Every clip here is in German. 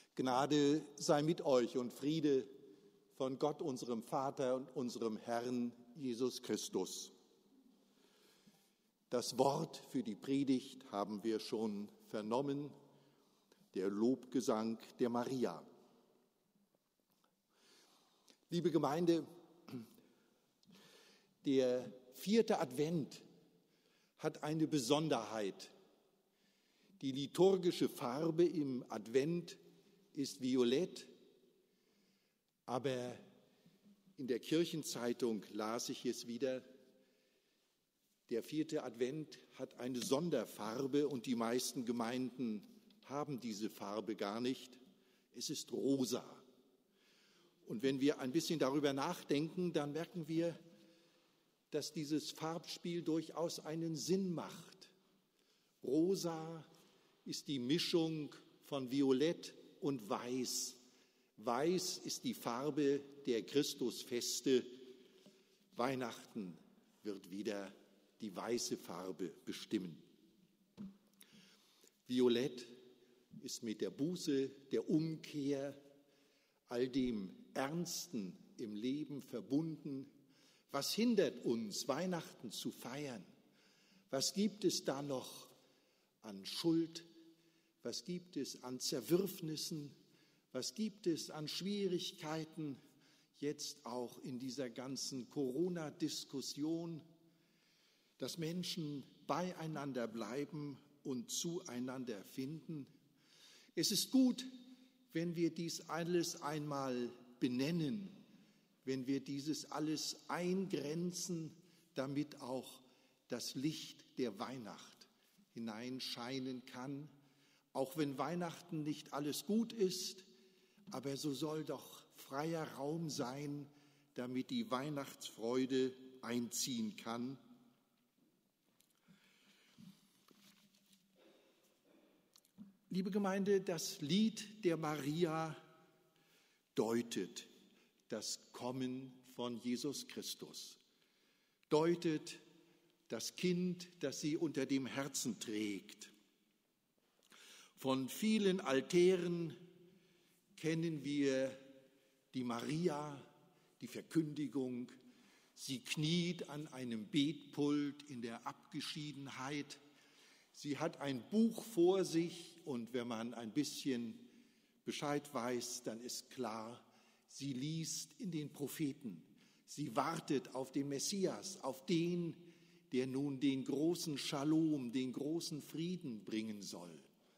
Gnade sei mit euch und Friede von Gott, unserem Vater und unserem Herrn Jesus Christus. Das Wort für die Predigt haben wir schon vernommen, der Lobgesang der Maria. Liebe Gemeinde, der 4. Advent hat eine Besonderheit. Die liturgische Farbe im Advent ist violett, aber in der Kirchenzeitung las ich es wieder, der 4. Advent hat eine Sonderfarbe und die meisten Gemeinden haben diese Farbe gar nicht. Es ist rosa. Und wenn wir ein bisschen darüber nachdenken, dann merken wir, dass dieses Farbspiel durchaus einen Sinn macht. Rosa ist die Mischung von Violett und Weiß. Weiß ist die Farbe der Christusfeste. Weihnachten wird wieder die weiße Farbe bestimmen. Violett ist mit der Buße, der Umkehr, all dem Ernsten im Leben verbunden. Was hindert uns, Weihnachten zu feiern? Was gibt es da noch an Schuld? Was gibt es an Zerwürfnissen? Was gibt es an Schwierigkeiten, jetzt auch in dieser ganzen Corona-Diskussion, dass Menschen beieinander bleiben und zueinander finden? Es ist gut, wenn wir dies alles einmal benennen, wenn wir dieses alles eingrenzen, damit auch das Licht der Weihnacht hineinscheinen kann. Auch wenn Weihnachten nicht alles gut ist, aber so soll doch freier Raum sein, damit die Weihnachtsfreude einziehen kann. Liebe Gemeinde, das Lied der Maria deutet das Kommen von Jesus Christus, deutet das Kind, das sie unter dem Herzen trägt. Von vielen Altären kennen wir die Maria, die Verkündigung. Sie kniet an einem Betpult in der Abgeschiedenheit. Sie hat ein Buch vor sich und wenn man ein bisschen Bescheid weiß, dann ist klar, sie liest in den Propheten. Sie wartet auf den Messias, auf den, der nun den großen Shalom, den großen Frieden bringen soll.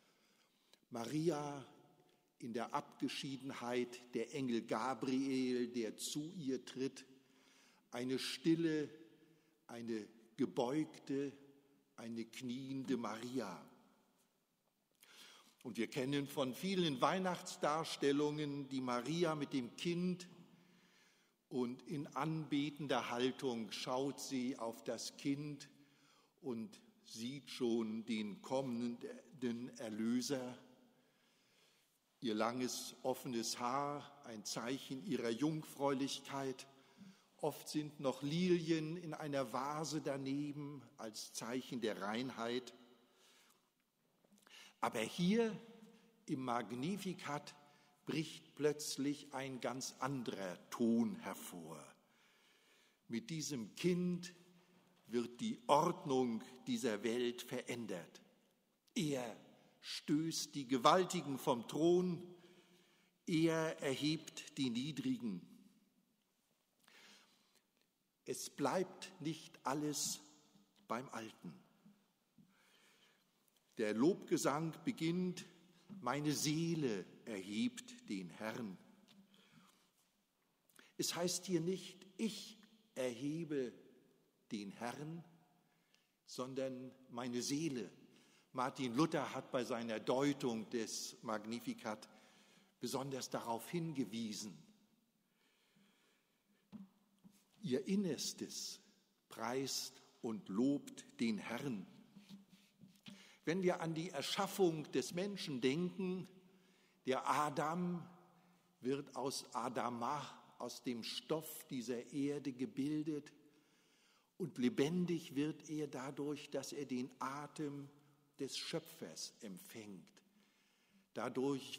Maria in der Abgeschiedenheit, der Engel Gabriel, der zu ihr tritt, eine stille, eine gebeugte, eine kniende Maria. Und wir kennen von vielen Weihnachtsdarstellungen die Maria mit dem Kind und in anbetender Haltung schaut sie auf das Kind und sieht schon den kommenden Erlöser. Ihr langes, offenes Haar, ein Zeichen ihrer Jungfräulichkeit. Oft sind noch Lilien in einer Vase daneben als Zeichen der Reinheit. Aber hier im Magnificat bricht plötzlich ein ganz anderer Ton hervor. Mit diesem Kind wird die Ordnung dieser Welt verändert. Er stößt die Gewaltigen vom Thron, er erhebt die Niedrigen. Es bleibt nicht alles beim Alten. Der Lobgesang beginnt, meine Seele erhebt den Herrn. Es heißt hier nicht, ich erhebe den Herrn, sondern meine Seele. Martin Luther hat bei seiner Deutung des Magnificat besonders darauf hingewiesen. Ihr Innerstes preist und lobt den Herrn. Wenn wir an die Erschaffung des Menschen denken, der Adam wird aus Adamah, aus dem Stoff dieser Erde gebildet und lebendig wird er dadurch, dass er den Atem des Schöpfers empfängt. Dadurch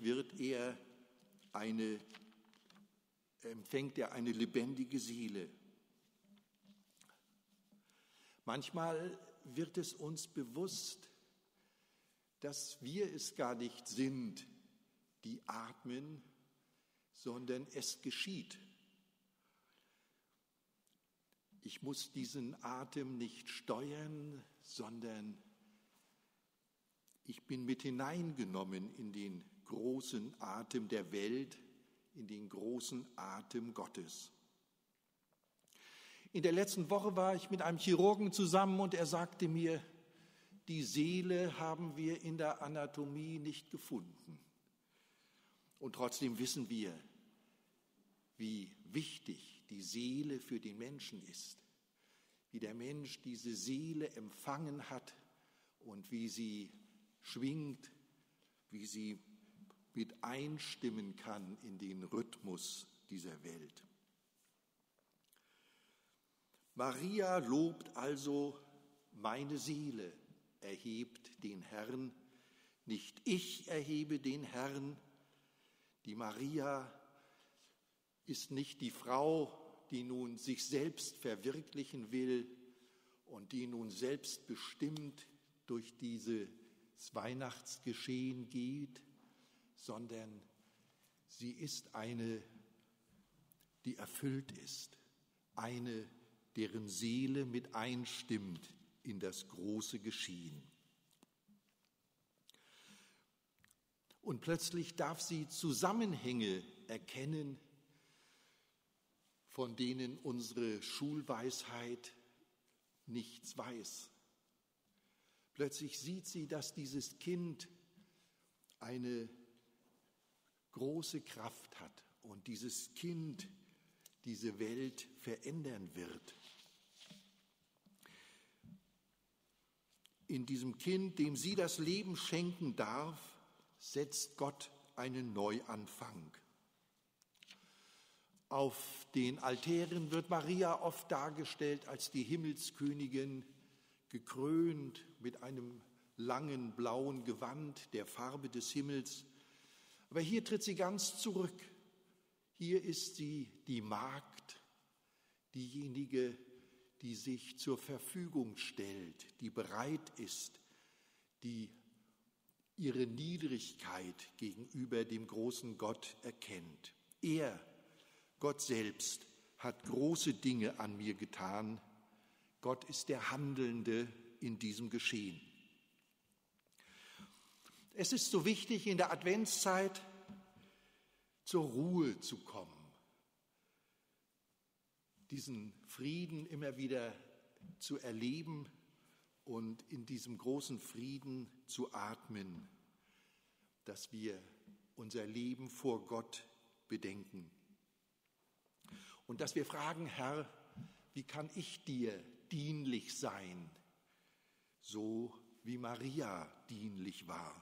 empfängt er eine lebendige Seele. Manchmal wird es uns bewusst, dass wir es gar nicht sind, die atmen, sondern es geschieht. Ich muss diesen Atem nicht steuern, sondern ich bin mit hineingenommen in den großen Atem der Welt, in den großen Atem Gottes. In der letzten Woche war ich mit einem Chirurgen zusammen und er sagte mir, die Seele haben wir in der Anatomie nicht gefunden. Und trotzdem wissen wir, wie wichtig die Seele für den Menschen ist, wie der Mensch diese Seele empfangen hat und wie sie schwingt, wie sie mit einstimmen kann in den Rhythmus dieser Welt. Maria lobt also, meine Seele erhebt den Herrn, nicht ich erhebe den Herrn. Die Maria ist nicht die Frau, die nun sich selbst verwirklichen will und die nun selbstbestimmt durch dieses Weihnachtsgeschehen geht, sondern sie ist eine, die erfüllt ist, eine, deren Seele mit einstimmt in das große Geschehen. Und plötzlich darf sie Zusammenhänge erkennen, von denen unsere Schulweisheit nichts weiß. Plötzlich sieht sie, dass dieses Kind eine große Kraft hat und dieses Kind diese Welt verändern wird. In diesem Kind, dem sie das Leben schenken darf, setzt Gott einen Neuanfang. Auf den Altären wird Maria oft dargestellt als die Himmelskönigin, gekrönt mit einem langen blauen Gewand der Farbe des Himmels. Aber hier tritt sie ganz zurück. Hier ist sie die Magd, diejenige, die sich zur Verfügung stellt, die bereit ist, die ihre Niedrigkeit gegenüber dem großen Gott erkennt. Er, Gott selbst, hat große Dinge an mir getan. Gott ist der Handelnde in diesem Geschehen. Es ist so wichtig, in der Adventszeit zur Ruhe zu kommen, diesen Frieden immer wieder zu erleben und in diesem großen Frieden zu atmen, dass wir unser Leben vor Gott bedenken. Und dass wir fragen, Herr, wie kann ich dir dienlich sein, so wie Maria dienlich war?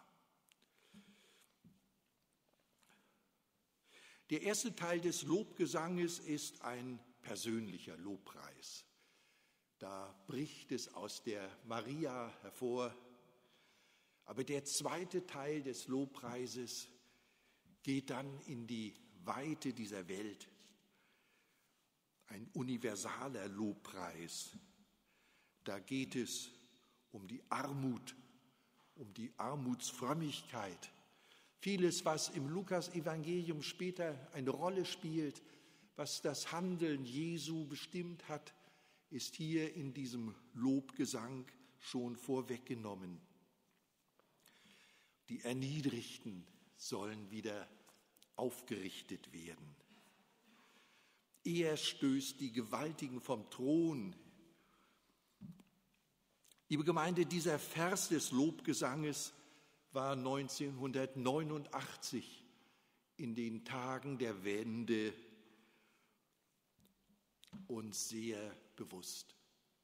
Der erste Teil des Lobgesanges ist ein persönlicher Lobpreis. Da bricht es aus der Maria hervor. Aber der zweite Teil des Lobpreises geht dann in die Weite dieser Welt. Ein universaler Lobpreis. Da geht es um die Armut, um die Armutsfrömmigkeit. Vieles, was im Lukas-Evangelium später eine Rolle spielt, was das Handeln Jesu bestimmt hat, ist hier in diesem Lobgesang schon vorweggenommen. Die Erniedrigten sollen wieder aufgerichtet werden. Er stößt die Gewaltigen vom Thron. Liebe Gemeinde, dieser Vers des Lobgesanges war 1989 in den Tagen der Wende uns sehr bewusst.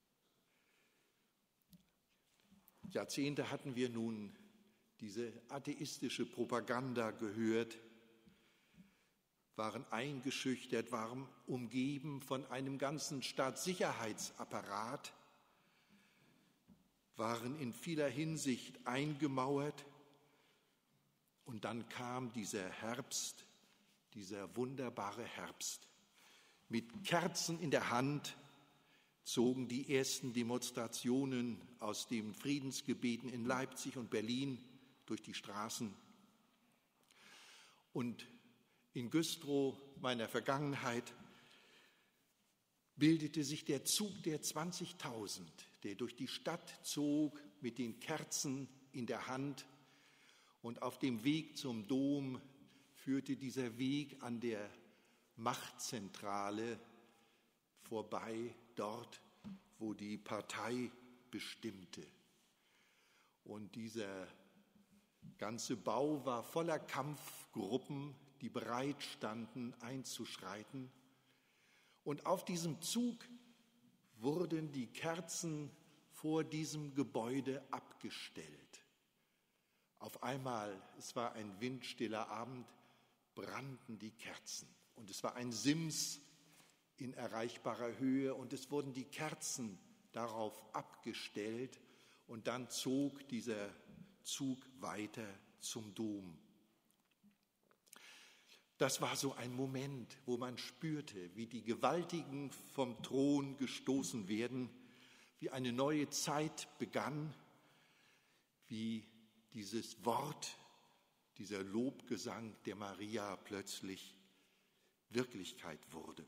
Jahrzehnte hatten wir nun diese atheistische Propaganda gehört, waren eingeschüchtert, waren umgeben von einem ganzen Staatssicherheitsapparat, waren in vieler Hinsicht eingemauert Und dann kam dieser Herbst, dieser wunderbare Herbst. Mit Kerzen in der Hand zogen die ersten Demonstrationen aus den Friedensgebeten in Leipzig und Berlin durch die Straßen. Und in Güstrow, meiner Vergangenheit, bildete sich der Zug der 20.000, der durch die Stadt zog mit den Kerzen in der Hand. Und auf dem Weg zum Dom führte dieser Weg an der Machtzentrale vorbei, dort, wo die Partei bestimmte. Und dieser ganze Bau war voller Kampfgruppen, die bereit standen, einzuschreiten. Und auf diesem Zug wurden die Kerzen vor diesem Gebäude abgestellt. Auf einmal, es war ein windstiller Abend, brannten die Kerzen. Und es war ein Sims in erreichbarer Höhe und es wurden die Kerzen darauf abgestellt und dann zog dieser Zug weiter zum Dom. Das war so ein Moment, wo man spürte, wie die Gewaltigen vom Thron gestoßen werden, wie eine neue Zeit begann, wie dieses Wort, dieser Lobgesang der Maria plötzlich Wirklichkeit wurde.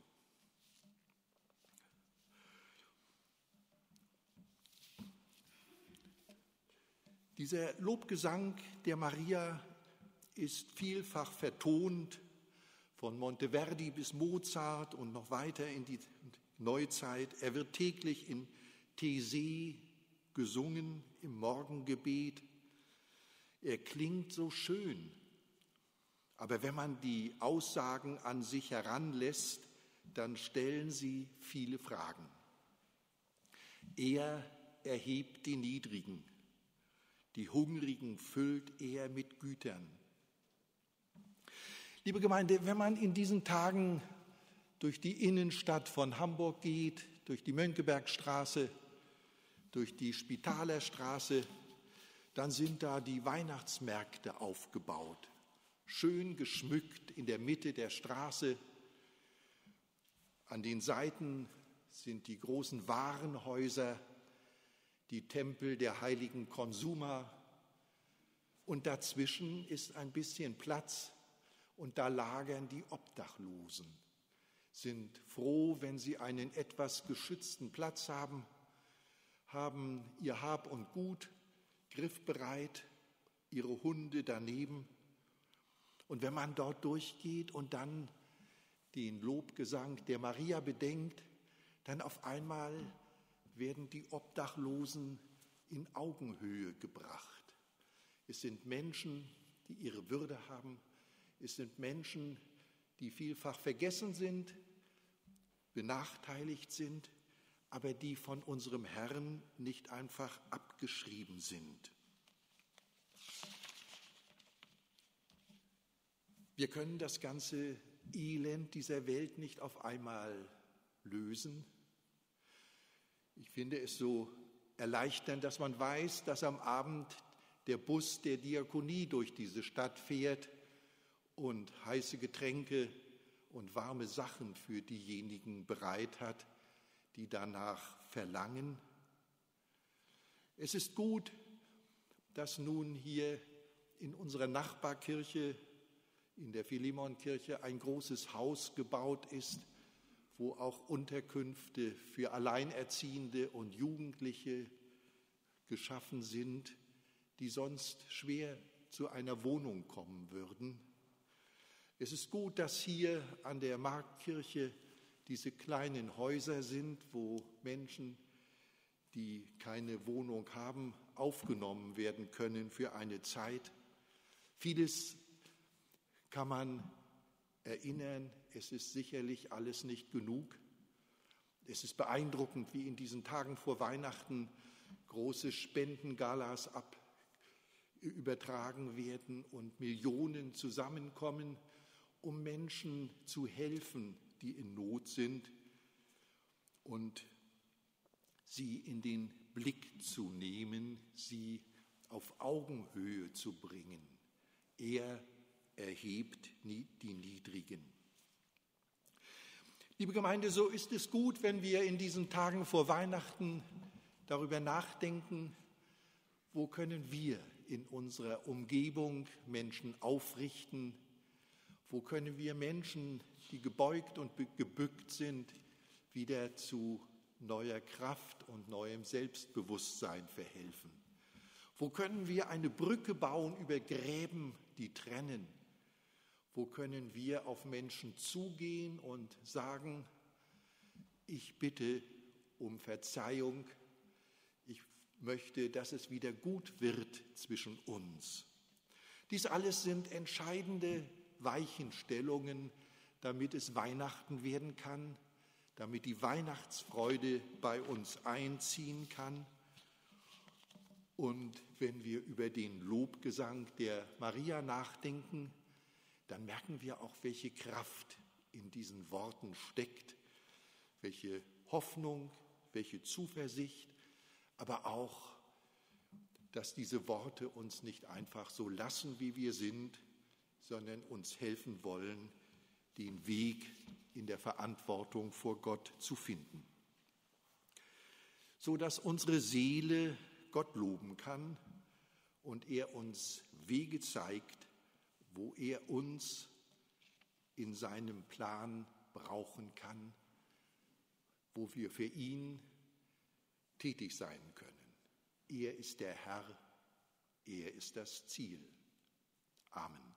Dieser Lobgesang der Maria ist vielfach vertont, von Monteverdi bis Mozart und noch weiter in die Neuzeit. Er wird täglich in These gesungen, im Morgengebet. Er klingt so schön, aber wenn man die Aussagen an sich heranlässt, dann stellen sie viele Fragen. Er erhebt die Niedrigen, die Hungrigen füllt er mit Gütern. Liebe Gemeinde, wenn man in diesen Tagen durch die Innenstadt von Hamburg geht, durch die Mönckebergstraße, durch die Spitalerstraße, dann sind da die Weihnachtsmärkte aufgebaut, schön geschmückt in der Mitte der Straße. An den Seiten sind die großen Warenhäuser, die Tempel der heiligen Konsuma. Und dazwischen ist ein bisschen Platz und da lagern die Obdachlosen, sind froh, wenn sie einen etwas geschützten Platz haben, haben ihr Hab und Gut griffbereit, ihre Hunde daneben. Und wenn man dort durchgeht und dann den Lobgesang der Maria bedenkt, dann auf einmal werden die Obdachlosen in Augenhöhe gebracht. Es sind Menschen, die ihre Würde haben. Es sind Menschen, die vielfach vergessen sind, benachteiligt sind, aber die von unserem Herrn nicht einfach abgeschrieben sind. Wir können das ganze Elend dieser Welt nicht auf einmal lösen. Ich finde es so erleichternd, dass man weiß, dass am Abend der Bus der Diakonie durch diese Stadt fährt und heiße Getränke und warme Sachen für diejenigen bereit hat, die danach verlangen. Es ist gut, dass nun hier in unserer Nachbarkirche, in der Philemonkirche, ein großes Haus gebaut ist, wo auch Unterkünfte für Alleinerziehende und Jugendliche geschaffen sind, die sonst schwer zu einer Wohnung kommen würden. Es ist gut, dass hier an der Marktkirche diese kleinen Häuser sind, wo Menschen, die keine Wohnung haben, aufgenommen werden können für eine Zeit. Vieles kann man erinnern, es ist sicherlich alles nicht genug. Es ist beeindruckend, wie in diesen Tagen vor Weihnachten große Spendengalas übertragen werden und Millionen zusammenkommen, um Menschen zu helfen, die in Not sind und sie in den Blick zu nehmen, sie auf Augenhöhe zu bringen. Er erhebt die Niedrigen. Liebe Gemeinde, so ist es gut, wenn wir in diesen Tagen vor Weihnachten darüber nachdenken, wo können wir in unserer Umgebung Menschen aufrichten, wo können wir Menschen, die gebeugt und gebückt sind, wieder zu neuer Kraft und neuem Selbstbewusstsein verhelfen. Wo können wir eine Brücke bauen über Gräben, die trennen? Wo können wir auf Menschen zugehen und sagen, ich bitte um Verzeihung, ich möchte, dass es wieder gut wird zwischen uns. Dies alles sind entscheidende Weichenstellungen, damit es Weihnachten werden kann, damit die Weihnachtsfreude bei uns einziehen kann. Und wenn wir über den Lobgesang der Maria nachdenken, dann merken wir auch, welche Kraft in diesen Worten steckt, welche Hoffnung, welche Zuversicht, aber auch, dass diese Worte uns nicht einfach so lassen, wie wir sind, sondern uns helfen wollen, den Weg in der Verantwortung vor Gott zu finden, so dass unsere Seele Gott loben kann und er uns Wege zeigt, wo er uns in seinem Plan brauchen kann, wo wir für ihn tätig sein können. Er ist der Herr, er ist das Ziel. Amen.